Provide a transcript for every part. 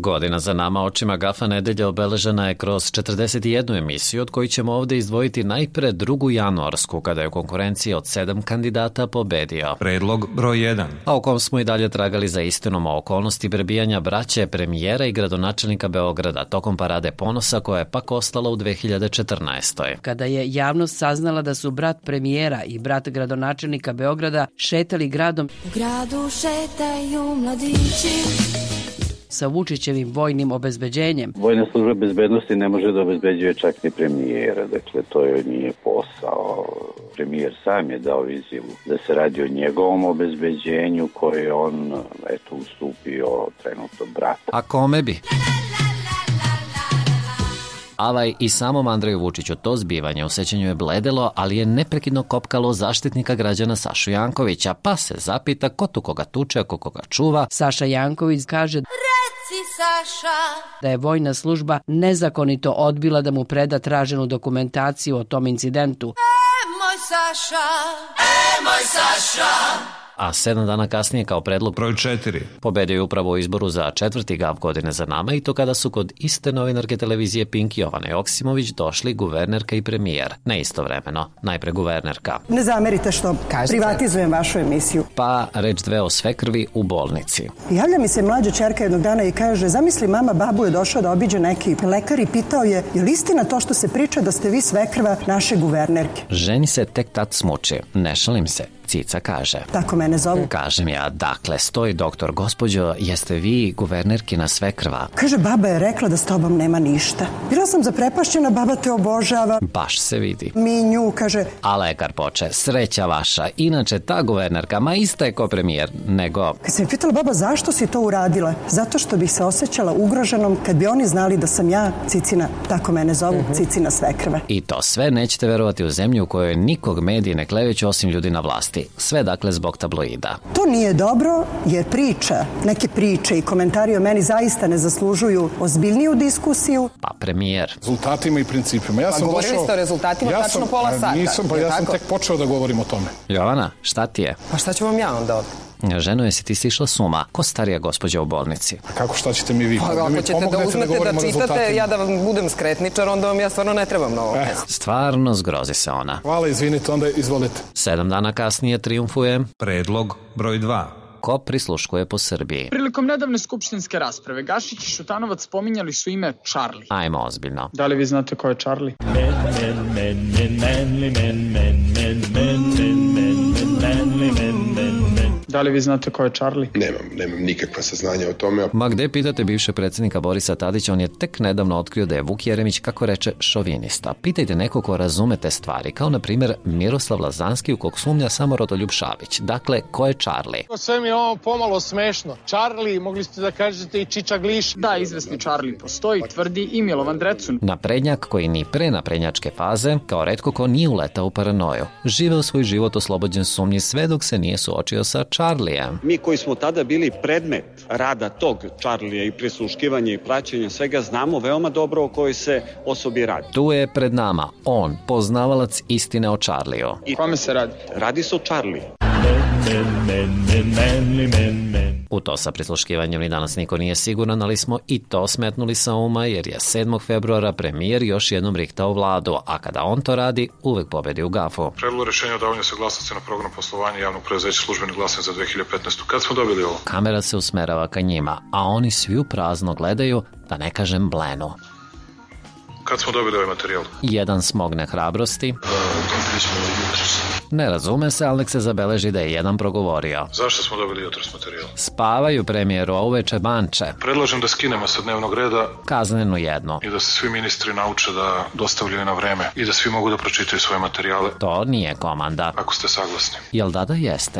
Godina za nama očima GAFA nedelja obeležena je kroz 41 emisiju, od kojih ćemo ovde izdvojiti najpre 2. januarsku, kada je u konkurenciji od 7 kandidata pobedio Predlog broj 1, a u kom smo i dalje tragali za istinom o okolnosti prebijanja braće premijera i gradonačelnika Beograda tokom Parade ponosa, koja je pak ostala u 2014. Kada je javnost saznala da su brat premijera i brat gradonačelnika Beograda šetali gradom, u gradu šetaju mladići, sa Vučićevim vojnim obezbeđenjem. Vojna služba bezbednosti ne može da obezbeđuje čak ni premijera, dakle to joj nije posao. Premijer sam je dao izjavu da se radi o njegovom obezbeđenju koje je on ustupio trenutno brata. A kome bi? Avaj i samom Andreju Vučiću to zbivanje u sećanju je bledelo, ali je neprekidno kopkalo zaštitnika građana Sašu Jankovića, pa se zapita ko tu koga tuče, ko koga čuva. Saša Janković kaže Saša, da je vojna služba nezakonito odbila da mu preda traženu dokumentaciju o tom incidentu. moj Saša, moj Saša. A 7 dana kasnije kao predlog broj 4, pobedio je upravo u izboru za 4. GAF godine za nama, i to kada su kod iste novinarke televizije Pink Jovana Joksimović došli guvernerka i premijer. Ne istovremeno, najpre guvernerka. Ne zamerite što privatizujem vašu emisiju. Pa reč dve o svekrvi u bolnici. Javlja mi se mlađa ćerka jednog dana i kaže, zamisli mama, babu je došao da obiđe neki lekar i pitao je li istina to što se priča da ste vi svekrva naše guvernerke? Ženi se tek tad smuči. Ne šalim se. Cica kaže. Tako mene zovu. Kažem ja, dakle, stoji doktor, gospođo, jeste vi guvernerkina svekrva? Kaže, baba je rekla da s tobom nema ništa. Bila sam zaprepašćena, baba te obožava. Baš se vidi. Mi nju, kaže. A lekar poče, sreća vaša. Inače, ta guvernerka, ma ista je ko premijer, nego... Kad sam pitala baba zašto si to uradila? Zato što bih se osjećala ugroženom kad bi oni znali da sam ja, Cicina, tako mene zovu, Cicina svekrva. I to sve nećete verovati u zemlju u kojoj nikog mediji ne kleveću osim ljudi na vlasti. Sve dakle zbog tabloida. To nije dobro jer neke priče i komentari o meni zaista ne zaslužuju ozbiljniju diskusiju. Pa premijer. Rezultatima i principima. Govorili ste o rezultatima tačno pola sata. Ja sam tek počeo da govorim o tome. Jovana, šta ti je? Pa šta ću vam ja onda ovdje? Ženo, jesi ti sišla s uma? Ko starija gospođa u bolnici? A kako, šta ćete mi vi? Pa ako ćete da uzmete da čitate, ja da vam budem skretničar, onda vam ja stvarno ne trebam na ovo. Stvarno zgrozi se ona. Hvala, izvinite, onda izvolite. 7 dana kasnije trijumfuje predlog broj 2. Ko prisluškuje po Srbiji? Prilikom nedavne skupštinske rasprave Gašić i Šutanovac spominjali su ime Charlie. Ajmo ozbiljno. Da li vi znate ko je Charlie? Da li vi znate ko je Charlie? Nemam nikakva saznanja o tome. Ma gde pitate bivše predsjednika Borisa Tadića, on je tek nedavno otkrio da je Vuk Jeremić, kako reče, šovinista. Pitajte neko ko razume te stvari, kao na primjer Miroslav Lazanski, u kog sumnja samo Rodoljub Šabić. Dakle, ko je Charlie? Sve mi je ovo pomalo smešno. Charlie, mogli ste da kažete i Čiča Gliš. Da, izvesni Charlie postoji, tvrdi i Milovan Drecun. Naprednjak koji ni pre naprednjačke faze, kao retko ko nije uletao u paranoju. Živeo svoj život oslobođen sumnji sve dok se nije suočio sa Charlijem. Mi koji smo tada bili predmet rada tog Charlija i prisluškivanja i praćenja svega, znamo veoma dobro o kojoj se osobi radi. Tu je pred nama on, poznavalac istine o Charliju. I kome se radi? Radi se o Charliju. U to sa prisluškivanjem ni danas niko nije siguran, ali smo i to smetnuli sa uma, jer je 7. februara premijer još jednom rihtao vladu, a kada on to radi, uvek pobedi u GAF-u. Predlog rešenja o davanju saglasnosti na program poslovanja javnog preduzeća Službeni glasnik za 2015. Kad smo dobili ovo? Kamera se usmerava ka njima, a oni svi u prazno gledaju, da ne kažem blenu. Kad smo dobili ovaj materijal? Jedan smogne hrabrosti. Ne razume se, ali nek se zabeleži da je jedan progovorio. Zašto smo dobili jutros materijal? Spavaju premijeru, a uveče banče. Predlažem da skinemo sa dnevnog reda kaznenu jedno. I da se svi ministri nauče da dostavljaju na vreme i da svi mogu da pročitaju svoje materijale. To nije komanda. Ako ste saglasni. Jel da jeste?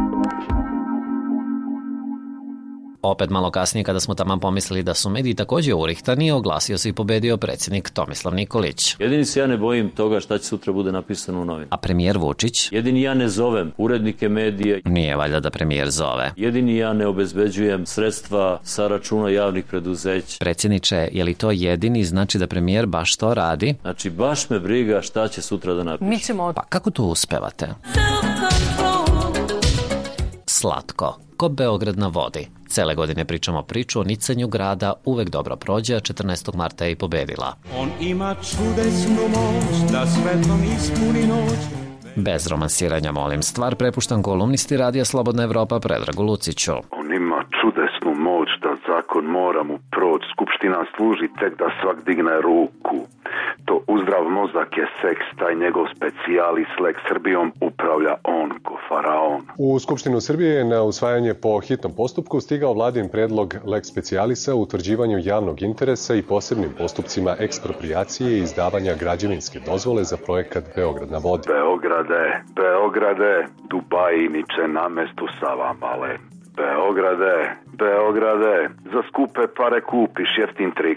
Opet malo kasnije, kada smo taman pomislili da su mediji također urihtani, oglasio se i pobedio predsjednik Tomislav Nikolić. Jedini se ja ne bojim toga šta će sutra bude napisano u novinu. A premijer Vučić? Jedini ja ne zovem urednike medija. Nije valjda da premijer zove. Jedini ja ne obezbeđujem sredstva sa računa javnih preduzeća. Predsjedniče, je li to jedini, znači da premijer baš to radi? Znači, baš me briga šta će sutra da napiše. Mi ćemo... Pa kako to uspevate? Slatko. Ko Beograd na vodi. Cele godine pričamo priču o nicanju grada, uvek dobro prođe, a 14. marta je i pobedila. On ima čudesnu moć da svetom ispuni noć. Bez romansiranja, molim, stvar prepuštam kolumnisti Radija Slobodna Evropa Predragu Luciću. On ima čudesnu moć da zakon mora mu proći. Skupština služi tek da svak digne ruku. To uzdrav mozak je seks, taj njegov specijalis lex Srbijom upravlja on ko faraon. U Skupštinu Srbije na usvajanje po hitnom postupku stigao vladin predlog lex specijalisa u utvrđivanju javnog interesa i posebnim postupcima eksproprijacije i izdavanja građevinske dozvole za projekat Beograd na vodi. Beograde, Dubaji niče na mestu Savamale. Beograde, za skupe pare kupiš jeftin trik.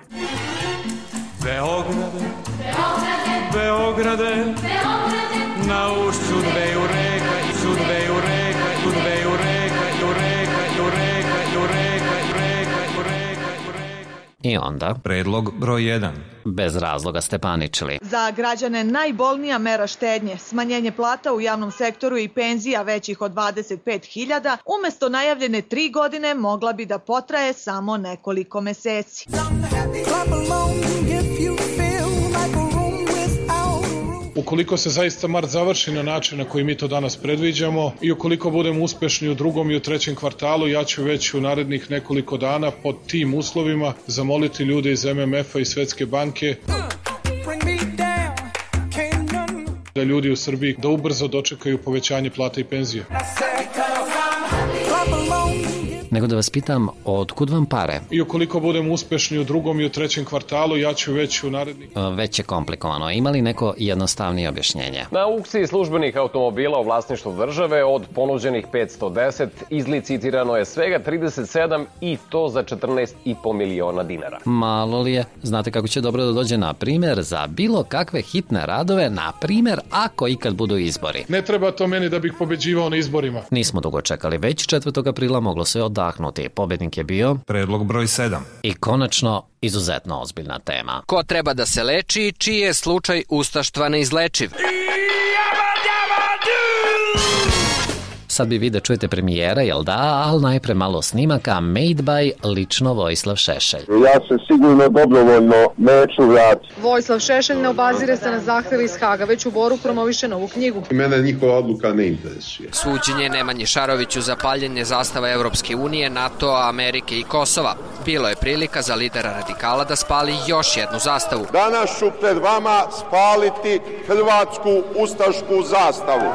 Beograde, na ušću dveju reka i su dveju reka, i dveju reka, i reka, i reka, i reka, i reka, i reka, i reka. I onda? Predlog broj 1. Bez razloga ste paničili. Za građane najbolnija mera štednje, smanjenje plata u javnom sektoru i penzija većih od 25.000, umesto najavljene 3 godine mogla bi da potraje samo nekoliko meseci. Ukoliko se zaista mart završi na način na koji mi to danas predviđamo i ukoliko budemo uspešni u drugom i u trećem kvartalu, ja ću već u narednih nekoliko dana pod tim uslovima zamoliti ljude iz MMF-a i Svetske banke da ljudi u Srbiji da ubrzo dočekaju povećanje plata i penzija. Nego da vas pitam, otkud vam pare? I ukoliko budemo uspešni u drugom i u trećem kvartalu, ja ću već u narednih... Već je komplikovano. Ima li neko jednostavnije objašnjenje? Na aukciji službenih automobila u vlasništvu države od ponuđenih 510 izlicitirano je svega 37 i to za 14,5 miliona dinara. Malo li je? Znate kako će dobro da dođe, na primjer, za bilo kakve hitne radove, na primjer, ako ikad budu izbori. Ne treba to meni da bih pobeđivao na izborima. Nismo dugo čekali, već 4. aprila moglo se odahnuti. Pobednik je bio predlog broj 7. I konačno, izuzetno ozbiljna tema. Ko treba da se leči, čiji je slučaj ustaštva neizlečiv? Sad bi vi da čujete premijera, jel da, ali najpre malo snimaka Made by lično Vojislav Šešelj. Ja se sigurno dobrovoljno neću vratiti. Vojislav Šešelj ne obazire se na zahteve iz Haga, već u Boru promoviše novu knjigu. Mene njihova odluka ne interesuje. Suđenje Nemanji Šaroviću za paljenje zastava Evropske unije, NATO, Amerike i Kosova. Bilo je prilika za lidera radikala da spali još jednu zastavu. Danas ću pred vama spaliti hrvatsku ustašku zastavu.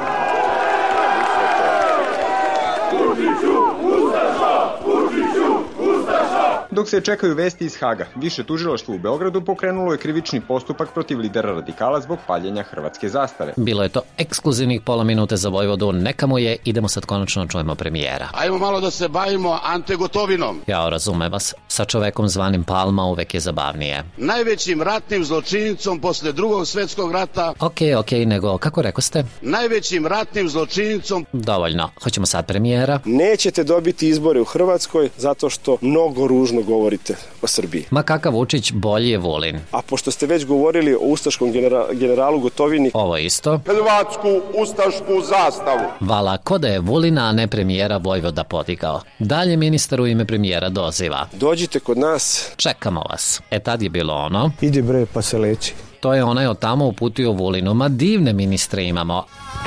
Dok se čekaju vesti iz Haga, više tužilaštvo u Beogradu pokrenulo je krivični postupak protiv lidera radikala zbog paljenja hrvatske zastave. Bilo je to ekskluzivnih pola minute za Vojvodu, neka mu je, idemo sad konačno čujemo premijera. Ajmo malo da se bavimo Ante Gotovinom. Ja razumem vas, sa čovekom zvanim Palma uvek je zabavnije. Najvećim ratnim zločinicom posle Drugog svetskog rata. Ok, nego kako rekao ste? Najvećim ratnim zločinicom. Dovoljno, hoćemo sad premijera. Nećete dobiti izbore u Hrvatskoj zato što mnogo ružno govorite o Srbiji. Ma kakav Vučić, bolji je Vulin. A pošto ste već govorili o ustaškom generalu Gotovini... Ovo isto. Hrvatsku ustašku zastavu. Vala, ko da je Vulina, a ne premijera Vojvoda podigao. Dalje ministar u ime premijera doziva. Dođite kod nas. Čekamo vas. Tad je bilo ono. Idi bre, pa se leči. To je onaj od tamo uputio Vulinu. Ma divne ministre imamo.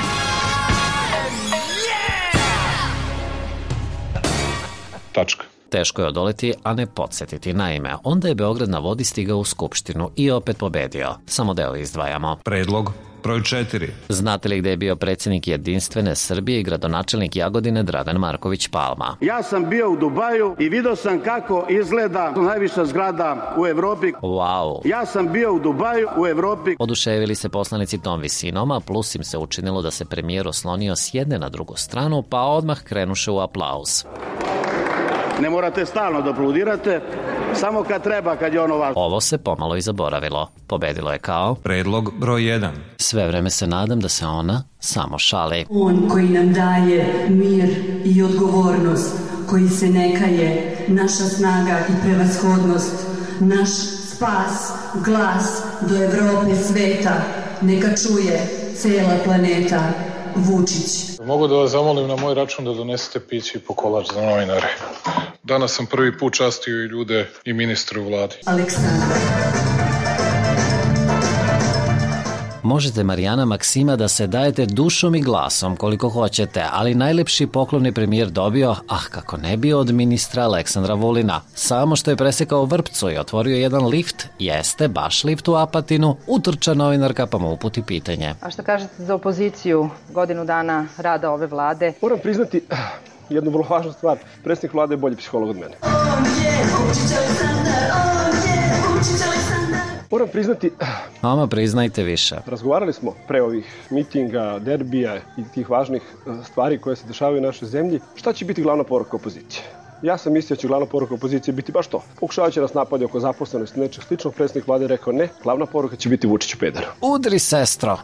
Tačka. Teško je odoleti, a ne podsjetiti. Naime, onda je Beograd na vodi stigao u Skupštinu i opet pobedio. Samo deo izdvajamo. Predlog broj 4. Znate li gde je bio predsjednik Jedinstvene Srbije i gradonačelnik Jagodine Dragan Marković Palma? Ja sam bio u Dubaju i vidio sam kako izgleda najviša zgrada u Evropi. Wow. Ja sam bio u Dubaju u Evropi. Oduševili se poslanici tom visinom, a plus im se učinilo da se premijer oslonio s jedne na drugu stranu, pa odmah krenuše u aplauz. Ne morate stalno da aplaudirate, samo kad treba, kad je ono važno. Ovo se pomalo i zaboravilo. Pobedilo je kao predlog broj 1. Sve vreme se nadam da se ona samo šali. On koji nam daje mir i odgovornost, koji se ne kaje, naša snaga i prevashodnost, naš spas, glas do Evrope sveta, neka čuje cela planeta. Vučić. Mogu da vas zamolim na moj račun da donesete piće i po kolač za novinare. Danas sam prvi put častio i ljude i ministre u vladi. Aleksandar. Možete, Marijana Maksima, da se dajete dušom i glasom koliko hoćete, ali najlepši poklon je premijer dobio, kako ne bio, od ministra Aleksandra Vulina. Samo što je presekao vrpcu i otvorio jedan lift, jeste baš lift u Apatinu, utrča novinarka pa mu uputi pitanje. A šta kažete za opoziciju godinu dana rada ove vlade? Moram priznati jednu vrlo važnu stvar. Predsjednik vlade je bolji psiholog od mene. Moram priznati... Ama, priznajte više. Razgovarali smo pre ovih mitinga, derbija i tih važnih stvari koje se dešavaju u našoj zemlji. Šta će biti glavna poruka opozicije? Ja sam mislio da će glavna poruka opozicije biti baš to. Pokušavajući nas napade oko zaposlenosti nečeg sličnog, predsjednik vlade rekao ne, glavna poruka će biti Vučiću peder. Udri, sestro!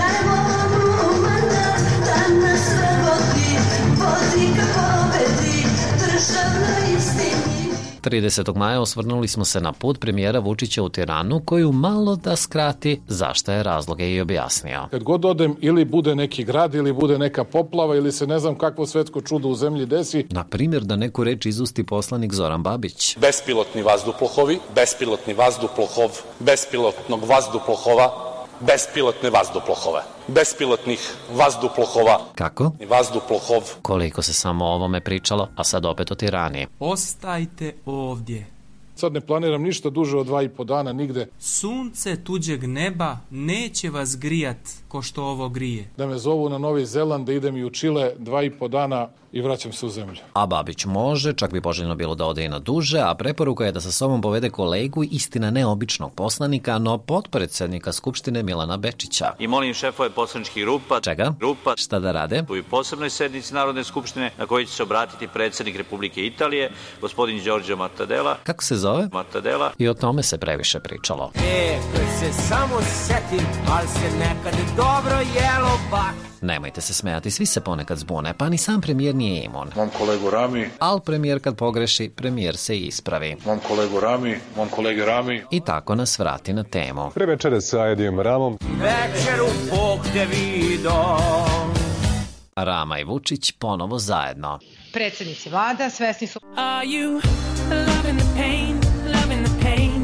30. maja osvrnuli smo se na put premijera Vučića u Tiranu, koju malo da skrati zašto je razloge i objasnio. Kad god odem, ili bude neki grad, ili bude neka poplava, ili se ne znam kakvo svetsko čudo u zemlji desi. Na primjer, da neku reč izusti poslanik Zoran Babić. Bespilotni vazduhoplovi, bespilotni vazduhoplov, bespilotnog vazduhoplova, bespilotne vazduhoplove. Bespilotnih vazduhoplova. Kako? Vazduhoplov. Koliko se samo o ovome pričalo, a sad opet o Tirani. Ostajte ovdje. Sad ne planiram ništa duže od 2,5 dana nigde. Sunce tuđeg neba neće vas grijat ko što ovo grije. Da me zovu na Novi Zeland, da idem i u Čile 2,5 dana i vraćam se u zemlju. A Babić može, čak bi poželjno bilo da ode i na duže, a preporuka je da sa sobom povede kolegu, istina neobičnog poslanika, no potpredsjednika Skupštine Milana Bečića. I molim šefove poslaničkih grupa. Čega? Grupa. Šta da rade? U posebnoj sednici Narodne skupštine na kojoj će se obratiti predsjednik Republike Italije, gospodin Giorgio Mattarella. Kako se zove? Mattarella. I o tome se previše pričalo. Kad se samo setim, ali se nekad dobro jelo baš. Nemojte se smejati, svi se ponekad zbune, pa ni sam premijer nije imun. Mom kolegu Rami. Al premijer kad pogreši, premijer se ispravi. Mom kolegu Rami, mom kolege Rami. I tako nas vrati na temu. Pre večere sa Edijem Ramom. Večeru Bog te vido. Rama i Vučić ponovo zajedno. Predsjednici vlada svesni su... Are you loving the pain, loving the pain?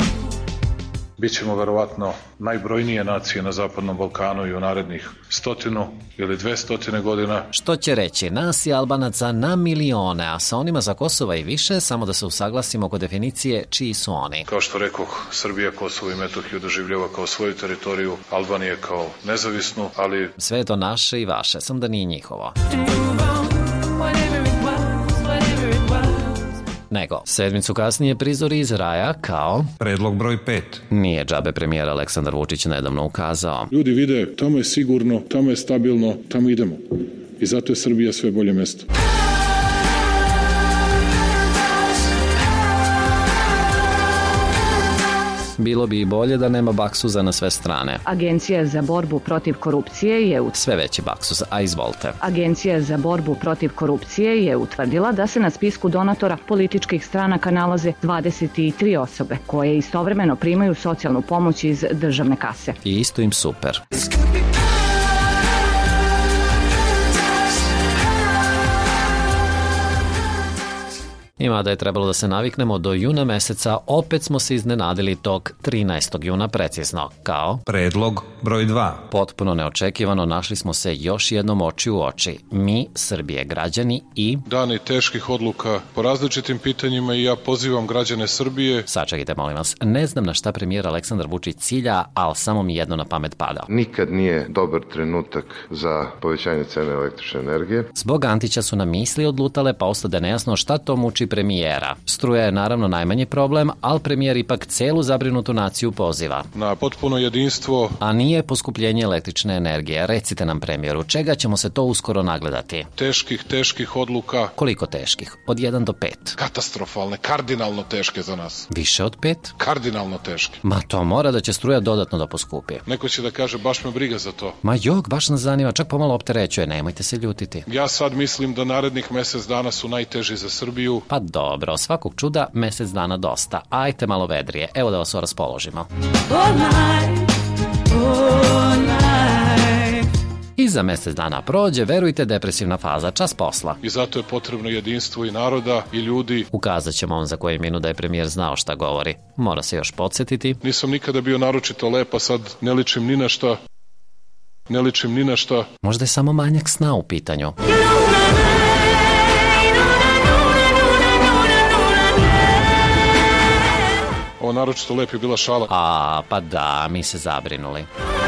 Bićemo verovatno najbrojnije nacije na Zapadnom Balkanu i u narednih 100 ili 200 godina. Što će reći, nas i Albanaca na milione, a sa onima za Kosova i više, samo da se usaglasimo oko definicije čiji su oni. Kao što rekoh, Srbija Kosovo i Metohiju doživljava kao svoju teritoriju, Albanije kao nezavisnu, ali... Sve je to naše i vaše, sam da nije njihovo. Nego, sedmicu kasnije prizori iz raja kao... Predlog broj 5. Nije džabe premijer Aleksandar Vučić nedavno ukazao. Ljudi vide, tamo je sigurno, tamo je stabilno, tamo idemo. I zato je Srbija sve bolje mesto. Bilo bi i bolje da nema baksuza na sve strane. Agencija za borbu protiv korupcije je... Sve veći baksuz, a izvolite. Agencija za borbu protiv korupcije je utvrdila da se na spisku donatora političkih stranaka nalaze 23 osobe, koje istovremeno primaju socijalnu pomoć iz državne kase. I isto im super. Ima da je trebalo da se naviknemo do juna meseca, opet smo se iznenadili tog 13. juna precizno, kao... Predlog broj 2. Potpuno neočekivano našli smo se još jednom oči u oči. Mi, Srbije građani i... Dani teških odluka po različitim pitanjima i ja pozivam građane Srbije... Sačekajte, molim vas, ne znam na šta premijer Aleksandar Vučić cilja, ali samo mi jedno na pamet pada. Nikad nije dobar trenutak za povećanje cene električne energije. Zbog Antića su nam misli odlutale, pa ostade nejasno šta to muči premijera. Struja je naravno najmanji problem, ali premijer ipak celu zabrinutu naciju poziva. Na potpuno jedinstvo. A nije poskupljenje električne energije. Recite nam, premijeru, čega ćemo se to uskoro nagledati? Teških odluka. Koliko teških? Od 1 do 5. Katastrofalne, kardinalno teške za nas. Više od 5? Kardinalno teške. Ma to mora da će struja dodatno da poskupi. Neko će da kaže, baš me briga za to. Ma jok, baš nas zanima, čak pomalo opterećuje, nemojte se ljutiti. Ja sad mislim da narednih mesec dana su najteži za Srbiju. Pa dobro, svakog čuda mesec dana dosta. Ajte malo vedrije, evo da vas raspoložimo. I za mjesec dana prođe, verujte, depresivna faza, čas posla. I zato je potrebno jedinstvo i naroda i ljudi. Ukazat ćemo on za koji minut da je premijer znao šta govori. Mora se još podsjetiti. Nisam nikada bio naročito lep, a sad ne ličim ni na šta. Ne ličim ni na šta. Možda je samo manjak sna u pitanju. Ovo naročito lep je bila šala. A, pa da, mi se zabrinuli.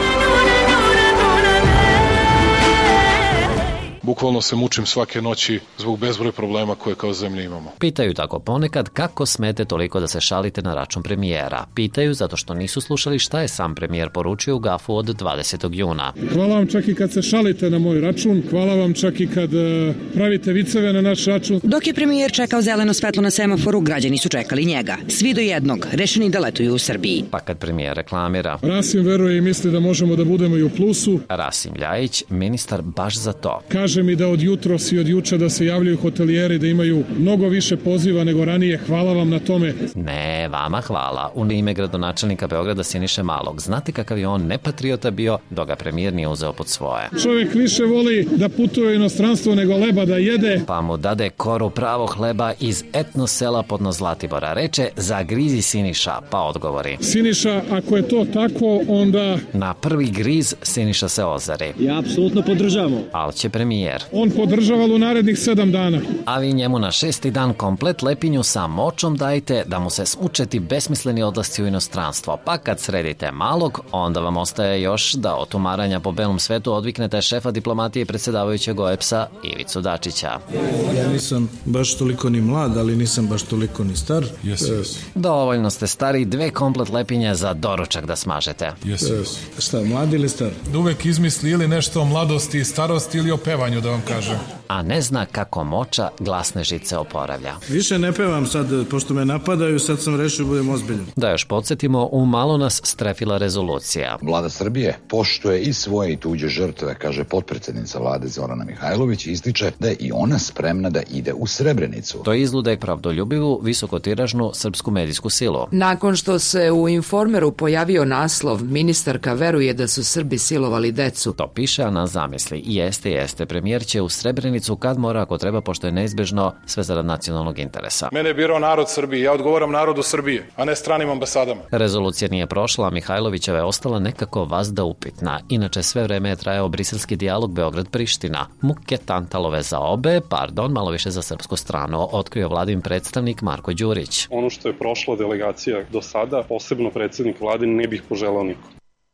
Bukvalno se mučim svake noći zbog bezbroj problema koje kao zemlja imamo. Pitaju tako ponekad kako smete toliko da se šalite na račun premijera. Pitaju zato što nisu slušali šta je sam premijer poručio u gafu od 20. juna. Hvala vam čak i kad se šalite na moj račun, hvala vam čak i kad pravite viceve na naš račun. Dok je premijer čekao zeleno svetlo na semaforu, građani su čekali njega. Svi do jednog, rešeni da letuju u Srbiji. Pa kad premijer reklamira. Rasim veruje i misli da možemo da budemo i u plusu. Rasim Ljajić, ministar baš za to. Kaže mi da od jutros i od juča da se javljaju hotelijeri, da imaju mnogo više poziva nego ranije. Hvala vam na tome. Ne, vama hvala. U ime gradonačelnika Beograda Siniše Malog. Znate kakav je on nepatriota bio, dok ga premijer nije uzeo pod svoje. Čovjek više voli da putuje u inostranstvo nego leba da jede. Pa mu dade koru pravog hleba iz etno sela podno Zlatibora. Reče, zagrizi Siniša, pa odgovori. Siniša, ako je to tako, onda... Na prvi griz Siniša se ozari. Ja apsolutno podržavamo. Ali će premijer. On podržava u narednih 7 dana. A vi njemu na 6. dan komplet lepinju sa močom dajte da mu se smučeti besmisleni odlasci u inostranstvo. Pa kad sredite Malog, onda vam ostaje još da od umaranja po belom svetu odviknete šefa diplomatije i predsjedavajućeg OEBS-a Ivicu Dačića. Ja nisam baš toliko ni mlad, ali nisam baš toliko ni star. Dovoljno ste stari, 2 komplet lepinje za doručak da smažete. Šta, mlad ili star? Da uvek izmisli ili nešto o mladosti i starosti ili o pevanju, da vam kažem. A ne zna kako moča glasne žice oporavlja. Više ne pevam sad, pošto me napadaju, sad sam rešio budem ozbiljan. Da još podsjetimo, u malo nas strefila rezolucija. Vlada Srbije poštuje i svoje i tuđe žrtve, kaže potpredsjednica vlade Zorana Mihajlović, ističe da je i ona spremna da ide u Srebrenicu. To izlude pravdoljubivu, visokotiražnu srpsku medijsku silu. Nakon što se u Informeru pojavio naslov, ministarka veruje da su Srbi silovali decu. To piše, a na zamisli. Jeste, premijer će u Srebrenicu kad mora, ako treba, pošto je neizbežno, sve zarad nacionalnog interesa. Mene je birao narod Srbije, ja odgovaram narodu Srbije, a ne stranim ambasadama. Rezolucija nije prošla, a Mihajlovićeva je ostala nekako vazda upitna. Inače, sve vreme je trajao briselski dijalog Beograd-Priština. Muke tantalove za obe, malo više za srpsku stranu, otkrio vladin predstavnik Marko Đurić. Ono što je prošla delegacija do sada, posebno predsjednik vlade, ne bih poželao niko.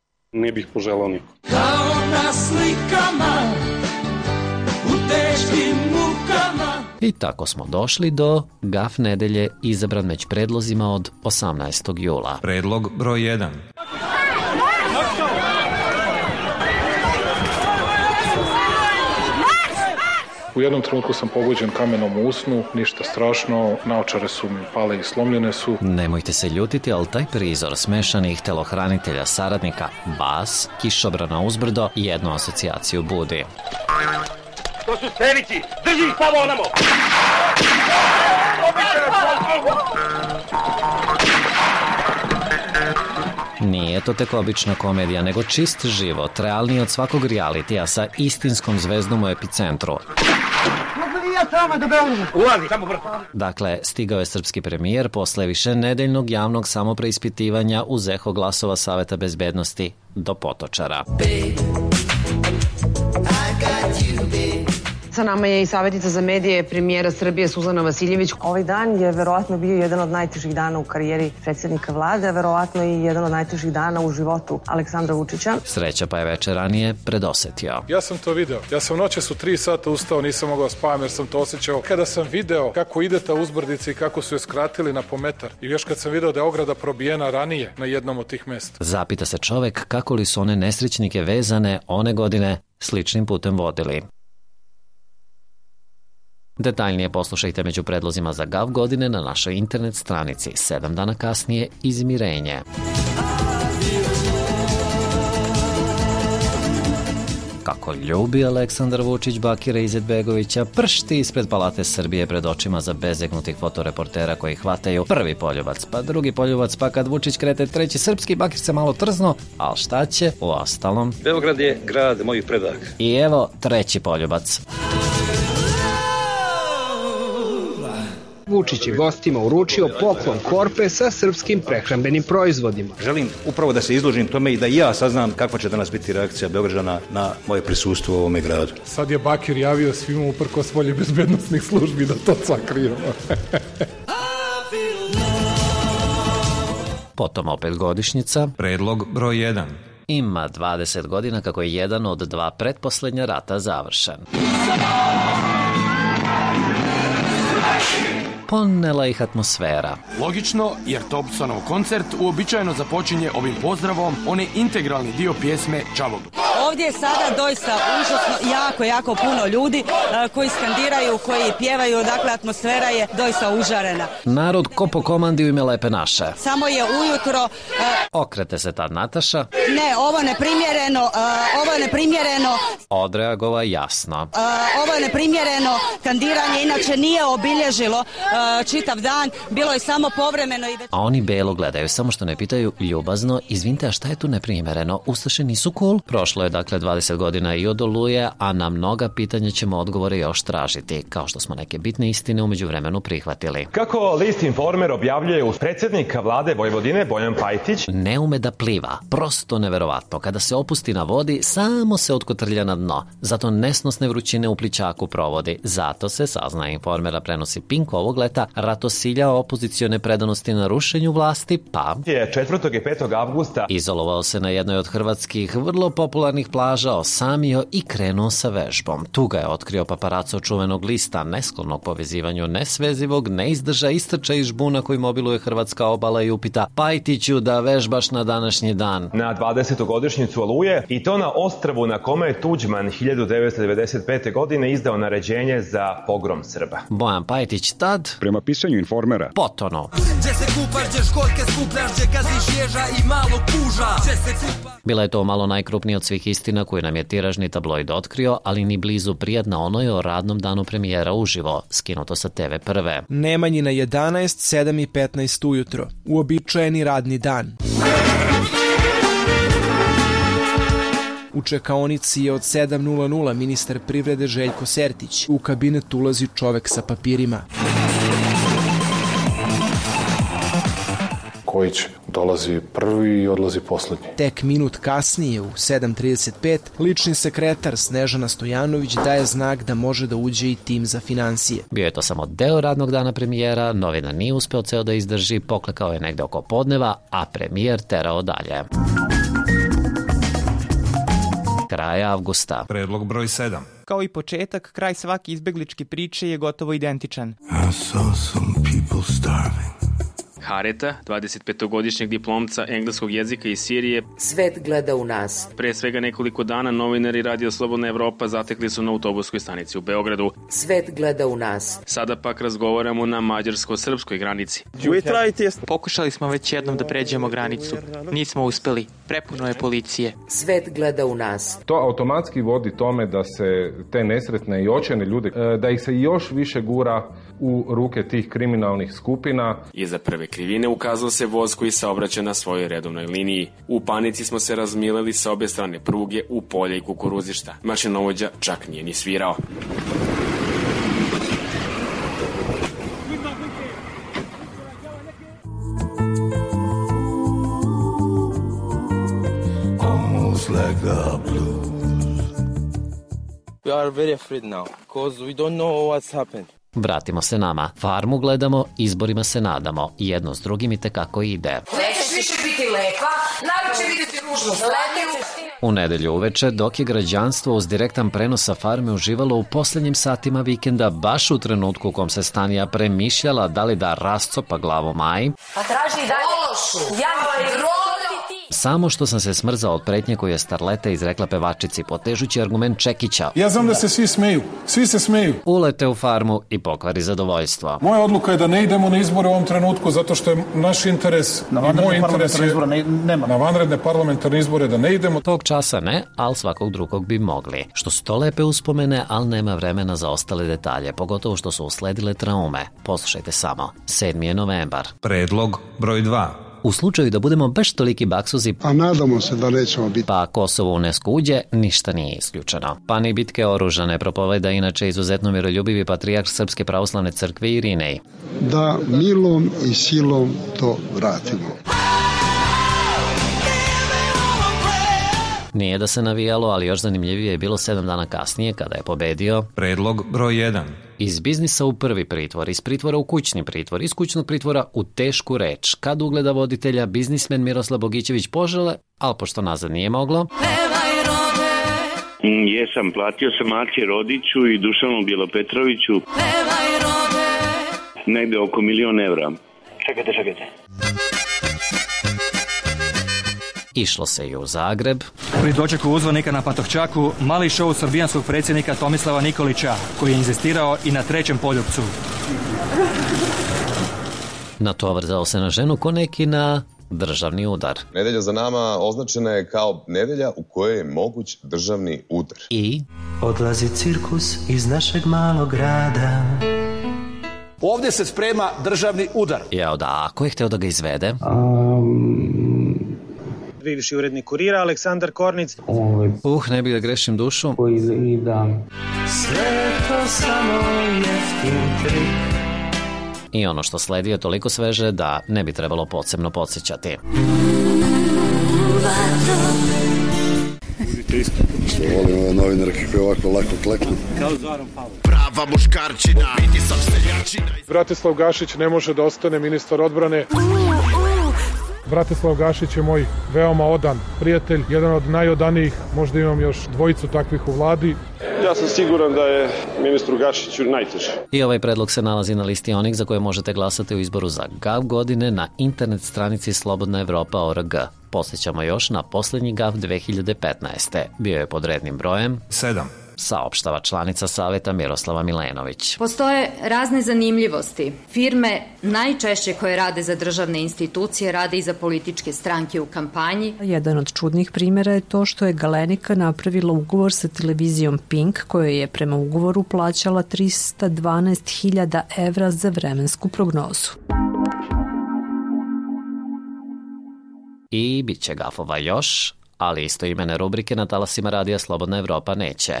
Kao na slikama, u teškim mukama. I tako smo došli do gaf nedelje, izabran među predlozima od 18. jula. Predlog broj 1. U jednom trenutku sam pogođen kamenom u usnu, ništa strašno, naočare su mi pale i slomljene su. Nemojte se ljutiti, ali taj prizor smešanih telohranitelja, saradnika, bas, kišobrana uzbrdo, jednu asocijaciju budi. To su strelici, drži ih tamo onamo! Nije to tek obična komedija, nego čist život, realniji od svakog realitija sa istinskom zvezdom u epicentru. Dakle, stigao je srpski premijer posle višenedeljnog javnog samopreispitivanja uz eho glasova Saveta bezbednosti do Potočara. Sa nama je i savjetnica za medije premijera Srbije Suzana Vasiljević. Ovaj dan je verovatno bio jedan od najtežih dana u karijeri predsjednika vlade, a verovatno i jedan od najtežih dana u životu Aleksandra Vučića. Sreća pa je večer ranije predosetio. Ja sam to video. Ja sam noćas u 3 sata ustao, nisam mogao spavam jer sam to osjećao. Kada sam video kako ide ta uzbrdica i kako su je skratili na pometar i još kad sam video da je ograda probijena ranije na jednom od tih mesta. Zapita se čovek kako li su one nesrećnike vezane one godine sličnim putem vodili. Detaljnije poslušajte među predlozima za GAV godine na našoj internet stranici. 7 dana kasnije izmirenje. Kako Kako ljubi Aleksandar Vučić Bakira Izetbegovića, pršti ispred Palate Srbije pred očima zabezegnutih fotoreportera koji hvataju prvi poljubac, pa drugi poljubac, pa kad Vučić krete treći srpski, Bakir se malo trzno, ali šta će, u ostalom? Beograd je grad mojih predaka. I evo treći poljubac. Vučić je gostima uručio poklon korpe sa srpskim prehrambenim proizvodima. Želim upravo da se izložim tome i da i ja saznam kakva će danas biti reakcija Beograđana na moje prisustvo u ovome gradu. Sad je Bakir javio svima uprkos volje bezbednosnih službi da to sakrijemo. Potom opet godišnjica. Predlog broj 1. Ima 20 godina kako je jedan od dva pretposlednja rata završen. Ponela ih atmosfera. Logično, jer Thompsonov koncert uobičajeno započinje ovim pozdravom, on je integralni dio pjesme Čavog. Ovdje je sada doista užasno jako puno ljudi koji skandiraju, koji pjevaju, dakle atmosfera je doista užarena. Narod ko po komandi u ime Lepe naše. Samo je ujutro... Okrete se tad Nataša. Ne, ovo je neprimjereno. Odreagova jasno. Ovo je neprimjereno, kandiranje inače nije obilježilo čitav dan, bilo je samo povremeno i već... A oni belo gledaju, samo što ne pitaju ljubazno, izvinite, a šta je tu neprimjereno? Ustaše nisu cool? Prošlo je dakle 20 godina i od Oluje, a na mnoga pitanja ćemo odgovore još tražiti, kao što smo neke bitne istine u međuvremenu prihvatili. Kako list Informer objavljuje uz predsjednika vlade Vojvodine Bojan Pajtić, ne ume da pliva, prosto neverovatno. Kada se opusti na vodi, samo se otkotrlja na dno. Zato nesnosne vrućine u plićaku provodi. Zato se, saznaje Informera, prenosi Pink ovog leta, ratosilja opozicione predanosti na rušenju vlasti, pa je 4. i 5. avgusta izolovao se na jednoj od hrvatskih vrlo popularnih plaža, osamio i krenuo sa vežbom. Tu ga je otkrio paparaco čuvenog lista, nesklonog povezivanju nesvezivog, neizdrža istrča iz žbuna koji mobiluje hrvatska obala i upita: Pajtiću, da vežbaš na današnji dan? Na 20. godišnjicu Oluje, i to na ostrvu na kome je Tuđman 1995. godine izdao naređenje za pogrom Srba. Bojan Pajtić tad, prema pisanju Informera, potono. Bila je to malo najkrupnija od svih istina koju nam je tiražni tabloid otkrio, ali ni blizu prijatna onoj o radnom danu premijera uživo, skinuto sa TV Prve. Nemanjina 11, 7 i 15 ujutro. Uobičajeni radni dan. U čekaonici je od 7:00 ministar privrede Željko Sertić. U kabinet ulazi čovek sa papirima. Kojić dolazi prvi i odlazi poslednji. Tek minut kasnije, u 7:35, lični sekretar Snežana Stojanović daje znak da može da uđe i tim za finansije. Bio je to samo deo radnog dana premijera, novina nije uspeo ceo da izdrži, poklekao je negde oko podneva, a premijer terao dalje. Kraj avgusta. Predlog broj 7. Kao i početak, kraj svake izbegličke priče je gotovo identičan. Hareta, 25-godišnjeg diplomca engleskog jezika iz Sirije. Svet gleda u nas. Pre svega nekoliko dana novinari Radio Slobodna Evropa zatekli su na autobuskoj stanici u Beogradu. Svet gleda u nas. Sada pak razgovaramo na mađarsko-srpskoj granici. Pokušali smo već jednom da pređemo granicu. Nismo uspeli. Prepuno je policije. Svet gleda u nas. To automatski vodi tome da se te nesretne i očajne ljude, da ih se još više gura u ruke tih kriminalnih skupina. Iza prve krivine ukazao se voz koji saobraća na svojoj redovnoj liniji. U panici smo se razmileli sa obje strane pruge u polje i kukuruzišta. Mašinovođa čak nije ni svirao. Like the blues. We are very afraid now because we don't know what's happened. Vratimo se nama. Farmu gledamo, izborima se nadamo. Jedno s drugim i tekako ide. Nećeš više biti lepa, naroče vidjeti ružnu stanje. U nedelju uveče, dok je građanstvo uz direktan prenos sa farme uživalo u poslednjim satima vikenda, baš u trenutku u kom se Stanija premišljala da li da rascopa glavu Maji, pa traži dalje ološu, ja Samo što sam se smrzao od pretnje koju je starleta izrekla pevačici, potežući argument Čekića. Ja znam da se svi smeju. Svi se smeju. Ulete u farmu i pokvari zadovoljstvo. Moja odluka je da ne idemo na izbore u ovom trenutku zato što je naš interes i moj interes na vanredne parlamentarne izbore da ne idemo. Tog časa ne, ali svakog drugog bi mogli. Što su to lepe uspomene, ali nema vremena za ostale detalje, pogotovo što su usledile traume. Poslušajte samo. 7. je novembar. Predlog broj 2. U slučaju da budemo baš toliki baksuzi, a nadamo se da nećemo biti, pa Kosovo u UNESCO uđe, ništa nije isključeno. Pa ni bitke oružane propoveda inače izuzetno miroljubivi patrijarh Srpske pravoslavne crkve Irinej. Da milom i silom to vratimo. Nije da se navijalo, ali još zanimljivije je bilo 7 dana kasnije kada je pobedio predlog broj 1. Iz biznisa u prvi pritvor, iz pritvora u kućni pritvor, iz kućnog pritvora u tešku reč. Kad ugleda voditelja biznismen Miroslav Bogićević požele, ali pošto nazad nije moglo... Jesam, platio sam Aci Rodiću i Dušanu Bjelopetroviću negde oko 1.000.000 evra. Čekajte. Išlo se i u Zagreb. Pri dočeku uzvanika na Pantovčaku, mali šou srbijanskog predsjednika Tomislava Nikolića, koji je inzistirao i na 3. poljupcu. Natovrzao se na ženu ko neki na državni udar. Nedelja za nama označena je kao nedelja u kojoj je moguć državni udar. I? Odlazi cirkus iz našeg malog grada. Ovdje se sprema državni udar. Jao da, ako je hteo da ga izvede? Bivši urednik Kurira, Aleksandar Kornic. Ne bih da grešim dušu. Sve to samo jeftin trik. I ono što sledi je toliko sveže da ne bi trebalo posebno podsjećati. Budite iskreni, što volim ove novinare kakve ovako lako kleknu. Kao Zoran Pavlov. Prava muškarčina, vidi sam seljačina. Bratislav Gašić ne može da ostane ministar odbrane. Bratislav Gašić je moj veoma odan prijatelj, jedan od najodanijih, možda imam još 2 takvih u vladi. Ja sam siguran da je ministru Gašiću najteže. I ovaj predlog se nalazi na listi onih za koje možete glasati u izboru za GAV godine na internet stranici Slobodna Evropa.org. Posjećamo još na posljednji GAV 2015. Bio je pod rednim brojem 7. Saopštava članica Saveta Miroslava Milenović. Postoje razne zanimljivosti. Firme najčešće koje rade za državne institucije rade i za političke stranke u kampanji. Jedan od čudnih primjera je to što je Galenika napravila ugovor sa televizijom Pink, kojoj je prema ugovoru plaćala 312.000 evra za vremensku prognozu. I bit će gafova još, ali istoimene rubrike na talasima radija Slobodna Evropa neće.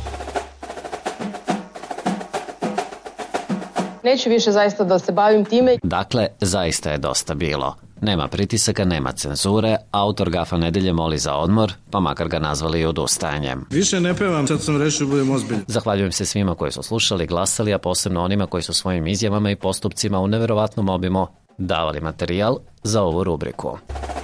Neću više zaista da se bavim time. Dakle, zaista je dosta bilo. Nema pritisaka, nema cenzure, autor gafa nedelje moli za odmor, pa makar ga nazvali i odustajanjem. Više ne pevam, sad sam rešio da budem ozbiljan. Zahvaljujem se svima koji su slušali, glasali, a posebno onima koji su svojim izjavama i postupcima u neverovatnom obimu davali materijal za ovu rubriku.